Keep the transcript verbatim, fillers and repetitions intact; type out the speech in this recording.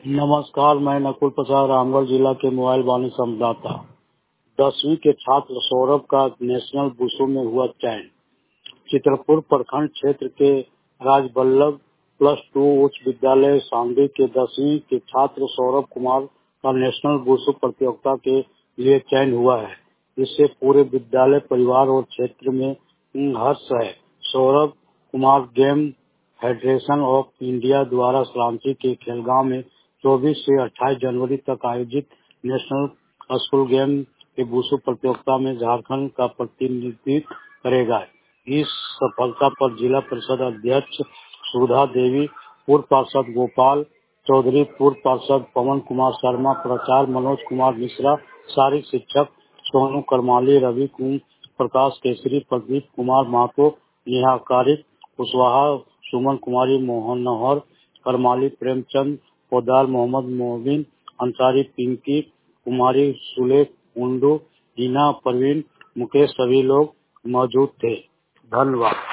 नमस्कार, मैं नकुल प्रसाद रामगढ़ जिला के मोबाइल वाणी संवाददाता। दसवीं के छात्र सौरभ का नेशनल वुशु में हुआ चयन। चित्रपुर प्रखंड क्षेत्र के राजबल्लभ प्लस टू उच्च विद्यालय सांगली के दसवीं के छात्र सौरभ कुमार का नेशनल वुशु प्रतियोगिता के लिए चयन हुआ है। इससे पूरे विद्यालय परिवार और क्षेत्र में हर्ष है। Saurabh Kumar game federation of India द्वारा रांची के खेलगांव में चौबीस से अट्ठाईस जनवरी तक आयोजित नेशनल स्कूल गेम के वुशु प्रतियोगिता में झारखंड का प्रतिनिधित्व करेगा। इस सफलता पर जिला परिषद अध्यक्ष सुधा देवी, पूर्व पार्षद गोपाल चौधरी, पूर्व पार्षद पवन कुमार शर्मा, प्राचार्य मनोज कुमार मिश्रा, शारीरिक शिक्षक सोनू करमाली, रवि प्रकाश केसरी, प्रदीप कुमार महतो, नेहा कारिक कुशवाहा, सुमन कुमारी, मोहन नौहर करमाली, प्रेमचंद पोदार, मोहम्मद मोबिन अंसारी, पिंकी कुमारी, सुलेख कुंडू, हिना परवीन, मुकेश सभी लोग मौजूद थे। धन्यवाद।